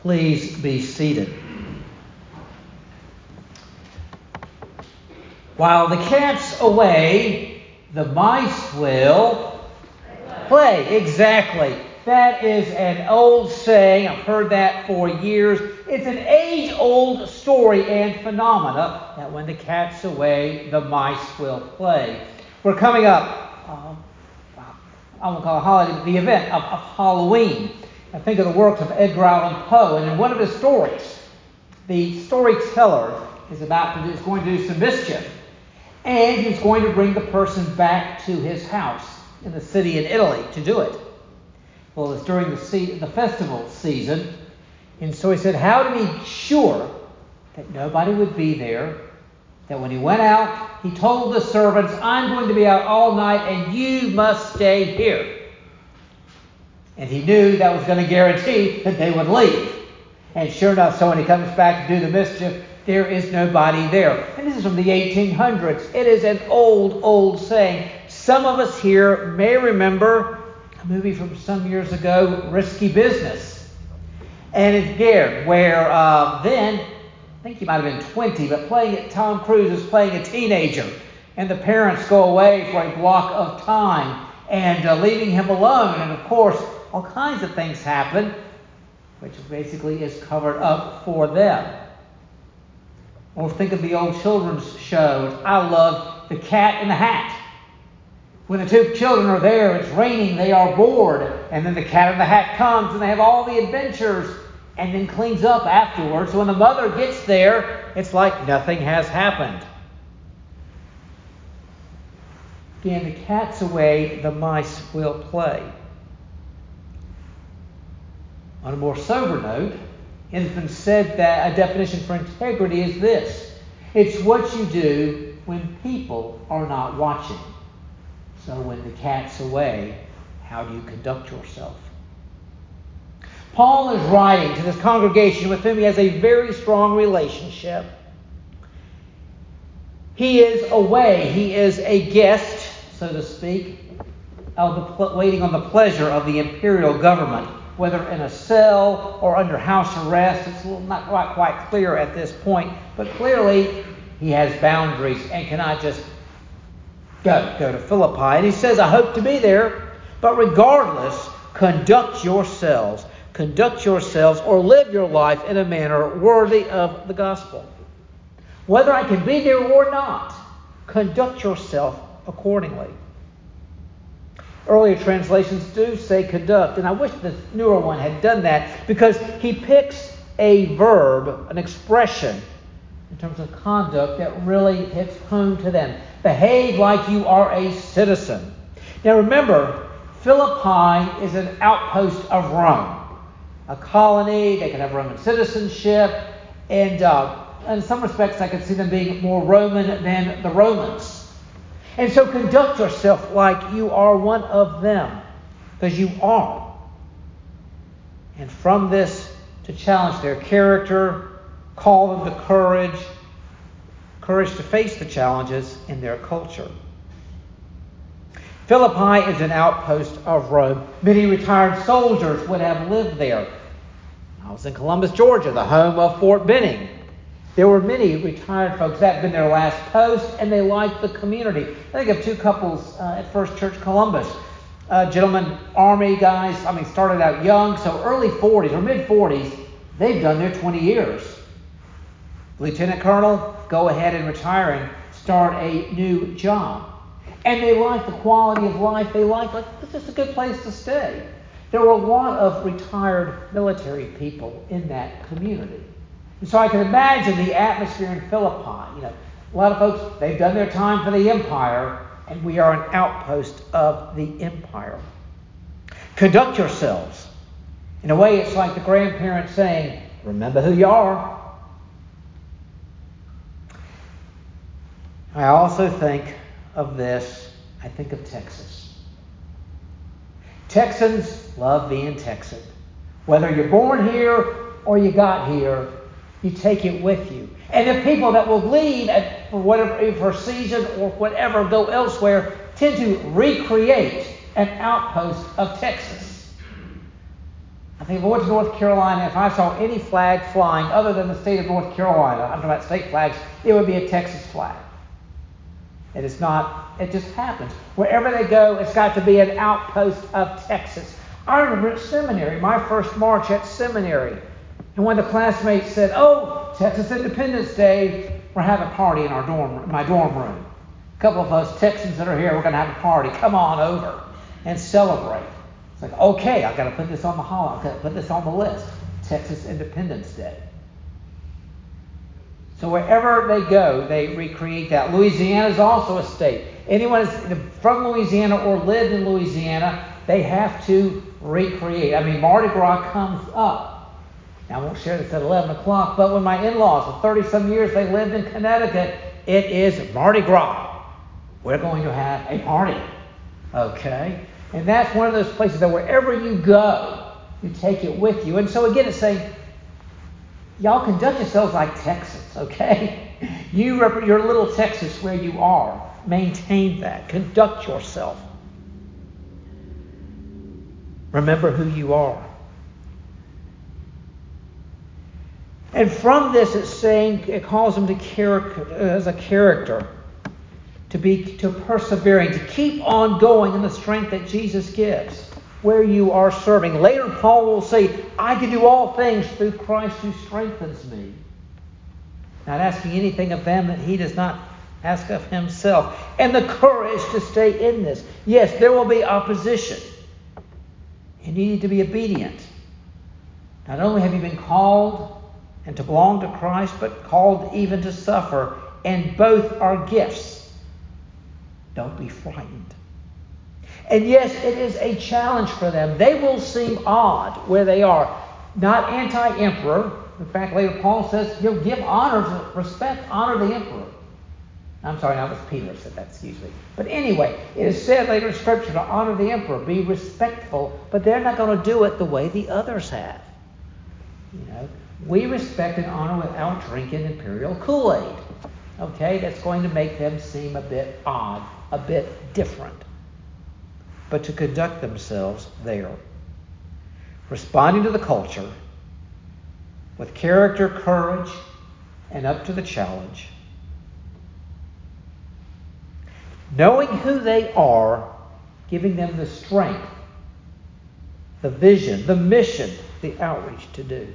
Please be seated. While the cat's away, the mice will play. Exactly. That is an old saying. I've heard that for years. It's an age-old story and phenomena that when the cat's away, the mice will play. We're coming up, I won't call it a holiday, but the event of Halloween. I think of the works of Edgar Allan Poe, and in one of his stories, the storyteller is going to do some mischief, and he's going to bring the person back to his house in the city in Italy to do it. Well, it's during the festival season, and so he said, how to be sure that nobody would be there, that when he went out, he told the servants, I'm going to be out all night, and you must stay here. And he knew that was going to guarantee that they would leave. And sure enough, so when he comes back to do the mischief, there is nobody there. And this is from the 1800s. It is an old saying. Some of us here may remember a movie from some years ago, Risky Business. And it's Gare, where then, I think he might have been 20, but Tom Cruise is playing a teenager. And the parents go away for a block of time and leaving him alone. And of course, all kinds of things happen, which basically is covered up for them. Or think of the old children's shows. I love The Cat in the Hat. When the two children are there, it's raining, they are bored, and then the Cat in the Hat comes and they have all the adventures and then cleans up afterwards. So when the mother gets there, it's like nothing has happened. Again, the cat's away, the mice will play. On a more sober note, it has been said that a definition for integrity is this. It's what you do when people are not watching. So when the cat's away, how do you conduct yourself? Paul is writing to this congregation with whom he has a very strong relationship. He is away. He is a guest, so to speak, waiting on the pleasure of the imperial government. Whether in a cell or under house arrest, it's not quite clear at this point. But clearly, he has boundaries and cannot just go to Philippi. And he says, I hope to be there. But regardless, conduct yourselves or live your life in a manner worthy of the gospel. Whether I can be there or not, conduct yourself accordingly. Earlier translations do say conduct, and I wish the newer one had done that, because he picks a verb, an expression, in terms of conduct that really hits home to them. Behave like you are a citizen. Now remember, Philippi is an outpost of Rome, a colony. They could have Roman citizenship, and in some respects I could see them being more Roman than the Romans. And so conduct yourself like you are one of them, because you are. And from this, to challenge their character, call them to courage to face the challenges in their culture. Philippi is an outpost of Rome. Many retired soldiers would have lived there. I was in Columbus, Georgia, the home of Fort Benning. There were many retired folks that had been their last post, and they liked the community. I think of two couples at First Church Columbus. Gentlemen, Army guys, started out young, so early 40s or mid-40s, they've done their 20 years. Lieutenant Colonel, go ahead and retire and start a new job. And they like the quality of life. They like this is a good place to stay. There were a lot of retired military people in that community. And so I can imagine the atmosphere in Philippi. A lot of folks, they've done their time for the empire, and we are an outpost of the empire. Conduct yourselves. In a way, it's like the grandparents saying, remember who you are. I also think of this, I think of Texas. Texans love being Texan. Whether you're born here or you got here, you take it with you. And the people that will leave for a season or whatever, go elsewhere, tend to recreate an outpost of Texas. I think if I went to North Carolina, if I saw any flag flying other than the state of North Carolina, I'm talking about state flags, it would be a Texas flag. It is not, it just happens. Wherever they go, it's got to be an outpost of Texas. I remember at seminary, my first march at seminary, and one of the classmates said, "Oh, Texas Independence Day, we're having a party in my dorm room. A couple of us Texans that are here, we're going to have a party. Come on over and celebrate." It's like, okay, I've got to put this on the hall. I've got to put this on the list. Texas Independence Day. So wherever they go, they recreate that. Louisiana is also a state. Anyone from Louisiana or lived in Louisiana, they have to recreate. I mean, Mardi Gras comes up. Now, I won't share this at 11 o'clock, but when my in-laws, for 30-some years, they lived in Connecticut, it is Mardi Gras. We're going to have a party. Okay? And that's one of those places that wherever you go, you take it with you. And so again, it's saying, y'all conduct yourselves like Texans, okay? You represent your little Texas where you are. Maintain that. Conduct yourself. Remember who you are. And from this, it's saying, it calls them to character, as a character, to persevering, to keep on going in the strength that Jesus gives, where you are serving. Later, Paul will say, "I can do all things through Christ who strengthens me." Not asking anything of them that he does not ask of himself. And the courage to stay in this. Yes, there will be opposition. You need to be obedient. Not only have you been called and to belong to Christ, but called even to suffer. And both are gifts. Don't be frightened. And yes, it is a challenge for them. They will seem odd where they are. Not anti-emperor. In fact, later Paul says, give honor, respect, honor the emperor. I'm sorry, that was Peter who said that, excuse me. But anyway, it is said later in Scripture to honor the emperor, be respectful, but they're not going to do it the way the others have. We respect and honor without drinking imperial Kool-Aid. Okay, that's going to make them seem a bit odd, a bit different. But to conduct themselves there, responding to the culture with character, courage, and up to the challenge, knowing who they are, giving them the strength, the vision, the mission, the outreach to do.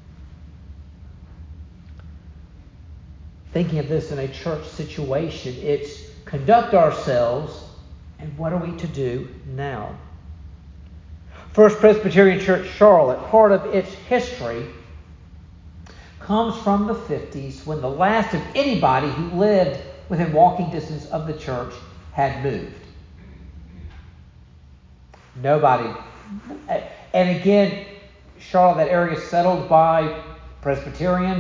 Thinking of this in a church situation, it's conduct ourselves, and what are we to do now? First Presbyterian Church Charlotte, part of its history comes from the 50s when the last of anybody who lived within walking distance of the church had moved. Nobody. And again, Charlotte, that area is settled by Presbyterians.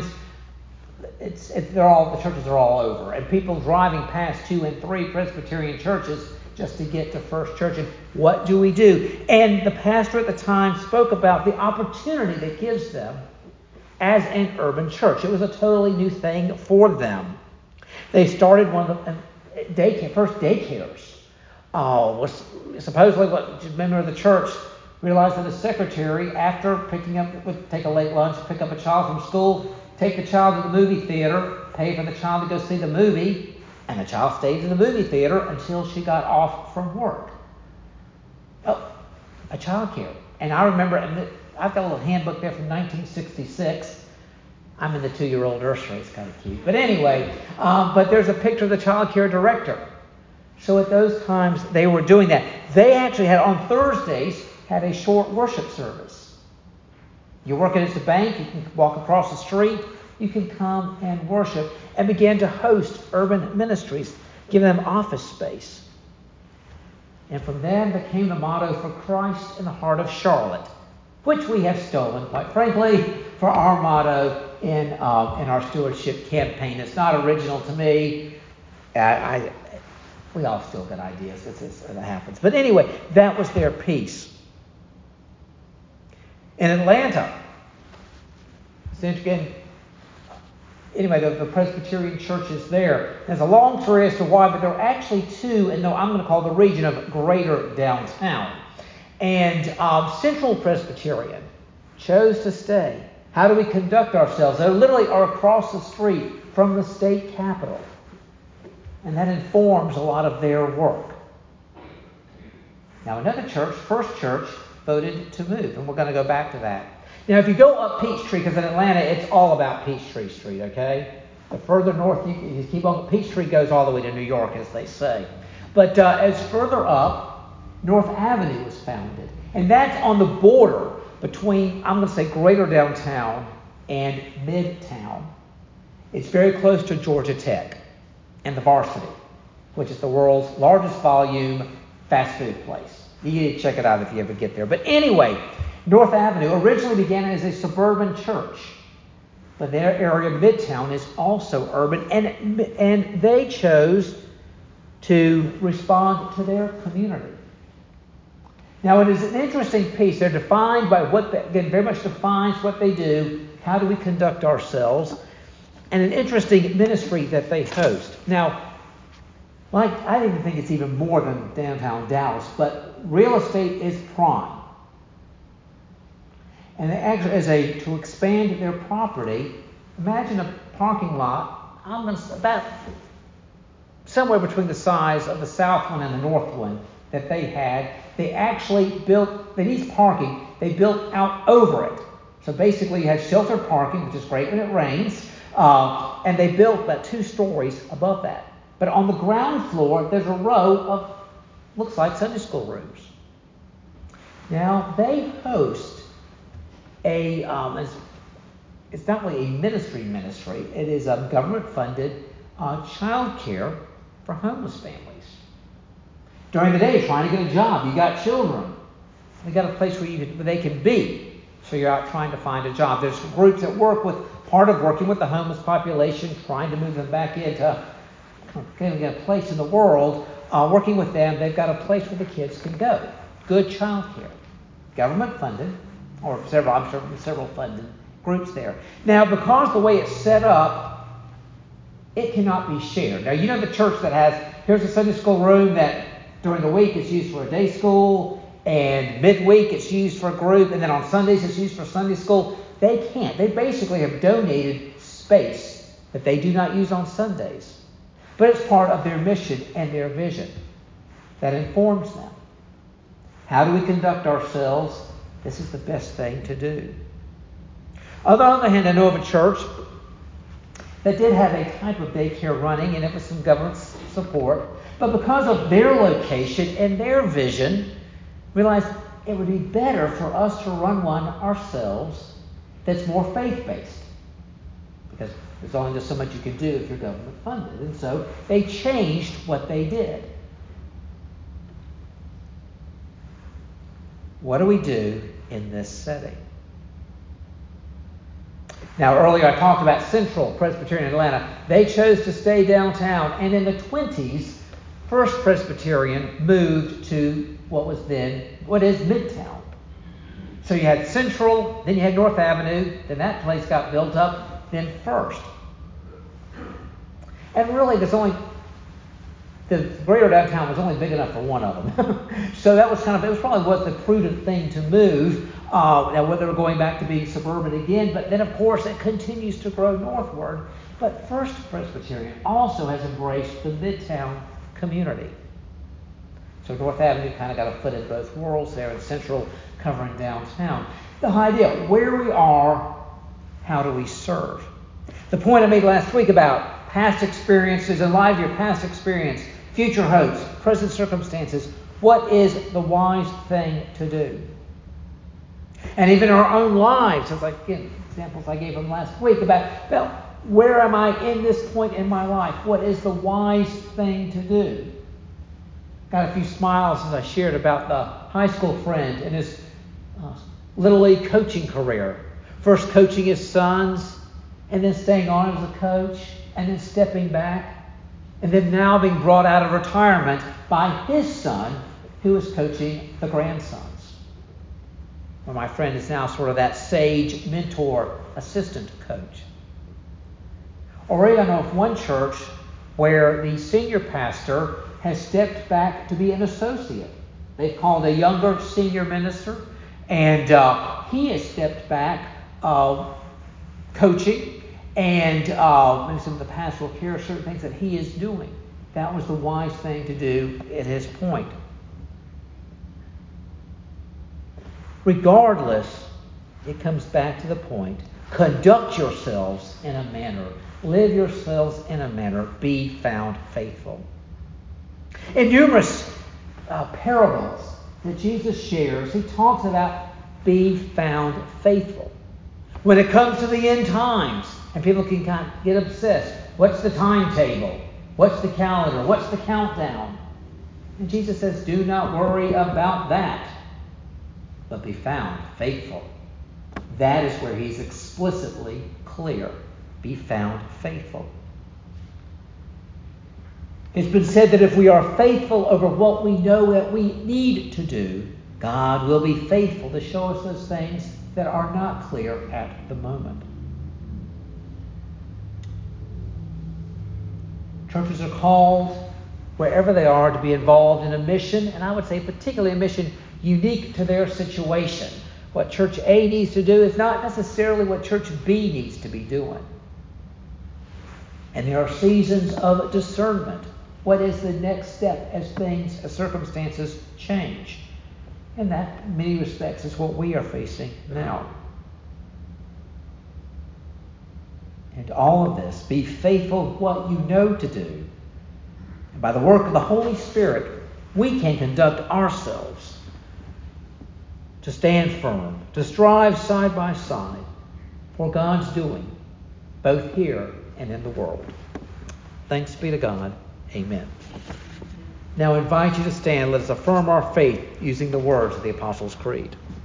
The churches are all over, and people driving past 2 and 3 Presbyterian churches just to get to First Church. And what do we do? And the pastor at the time spoke about the opportunity that gives them as an urban church. It was a totally new thing for them. They started one of the first daycares. Supposedly, a member of the church realized that the secretary, after would take a late lunch, pick up a child from school, take the child to the movie theater, pay for the child to go see the movie, and the child stayed in the movie theater until she got off from work. Oh, a child care. And I remember, I've got a little handbook there from 1966. I'm in the 2-year-old nursery. It's kind of cute. But anyway, but there's a picture of the child care director. So at those times, they were doing that. They actually on Thursdays, had a short worship service. You're working at the bank, you can walk across the street, you can come and worship, and began to host urban ministries, give them office space. And from then became the motto for Christ in the Heart of Charlotte, which we have stolen, quite frankly, for our motto in our stewardship campaign. It's not original to me. We all steal good ideas. It happens. But anyway, that was their piece. In Atlanta, again, anyway, the Presbyterian churches there. There's a long story as to why, but there are actually 2, and I'm going to call the region of Greater Downtown. And Central Presbyterian chose to stay. How do we conduct ourselves? They literally are across the street from the state capitol. And that informs a lot of their work. Now another church, First Church, voted to move. And we're going to go back to that. Now if you go up Peachtree, because in Atlanta it's all about Peachtree Street, okay? The further north you keep on, Peachtree goes all the way to New York, as they say. But as further up, North Avenue was founded. And that's on the border between, I'm going to say, greater downtown and midtown. It's very close to Georgia Tech and the Varsity, which is the world's largest volume fast food place. You need to check it out if you ever get there. But anyway, North Avenue originally began as a suburban church. But their area, Midtown, is also urban. And they chose to respond to their community. Now, it is an interesting piece. They're defined by again, very much defines what they do. How do we conduct ourselves? And an interesting ministry that they host. Now, I even think it's even more than downtown Dallas, but real estate is prime. And they actually, to expand their property, imagine a parking lot, about somewhere between the size of the south one and the north one that they had. They actually built, they need parking, they built out over it. So basically you have sheltered parking, which is great when it rains, and they built about 2 stories above that. But on the ground floor, there's a row of, looks like Sunday school rooms. Now, they host it's not really a ministry, it is a government-funded child care for homeless families. During the day, you're trying to get a job, you got children, they got a place where they can be, so you're out trying to find a job. There's groups that part of working with the homeless population, trying to move them back into getting a place in the world, working with them, they've got a place where the kids can go. Good child care, government-funded, or several funded groups there. Now, because the way it's set up, it cannot be shared. Now, you know the church that here's a Sunday school room that during the week it's used for a day school, and midweek it's used for a group, and then on Sundays it's used for Sunday school. They can't. They basically have donated space that they do not use on Sundays. But it's part of their mission and their vision that informs them. How do we conduct ourselves? This is the best thing to do. On the other hand, I know of a church that did have a type of daycare running, and it was some government support. But because of their location and their vision, realized it would be better for us to run one ourselves that's more faith-based. Because there's only just so much you can do if you're government funded. And so they changed what they did. What do we do in this setting? Now, earlier I talked about Central Presbyterian Atlanta. They chose to stay downtown. And in the 20s, First Presbyterian moved to what is Midtown. So you had Central, then you had North Avenue, then that place got built up, then First. And really, the greater downtown was only big enough for one of them. So that was probably the prudent thing to move. Now, whether we're going back to being suburban again, but then of course it continues to grow northward. But First Presbyterian also has embraced the Midtown community. So North Avenue kind of got a foot in both worlds there, and Central covering downtown. The idea, where we are, how do we serve? The point I made last week about past experiences, in light of your past experience, future hopes, present circumstances, what is the wise thing to do? And even in our own lives, as examples I gave them last week about, where am I in this point in my life? What is the wise thing to do? Got a few smiles as I shared about the high school friend and his Little League coaching career. First coaching his sons, and then staying on as a coach, and then stepping back, and then now being brought out of retirement by his son, who is coaching the grandsons. Where my friend is now sort of that sage mentor, assistant coach. Already I know of one church where the senior pastor has stepped back to be an associate. They've called a younger senior minister, And he has stepped back coaching and maybe some of the pastoral care, certain things that he is doing. That was the wise thing to do at his point. Regardless, it comes back to the point, conduct yourselves in a manner, live yourselves in a manner, be found faithful. In numerous parables that Jesus shares, he talks about be found faithful. When it comes to the end times, and people can kind of get obsessed, what's the timetable? What's the calendar? What's the countdown? And Jesus says, do not worry about that, but be found faithful. That is where he's explicitly clear. Be found faithful. It's been said that if we are faithful over what we know that we need to do, God will be faithful to show us those things that are not clear at the moment. Churches are called, wherever they are, to be involved in a mission, and I would say particularly a mission unique to their situation. What Church A needs to do is not necessarily what Church B needs to be doing. And there are seasons of discernment. What is the next step as circumstances change? And that, in many respects, is what we are facing now. And all of this, be faithful to what you know to do. And by the work of the Holy Spirit, we can conduct ourselves to stand firm, to strive side by side for God's doing, both here and in the world. Thanks be to God. Amen. Now I invite you to stand. Let us affirm our faith using the words of the Apostles' Creed.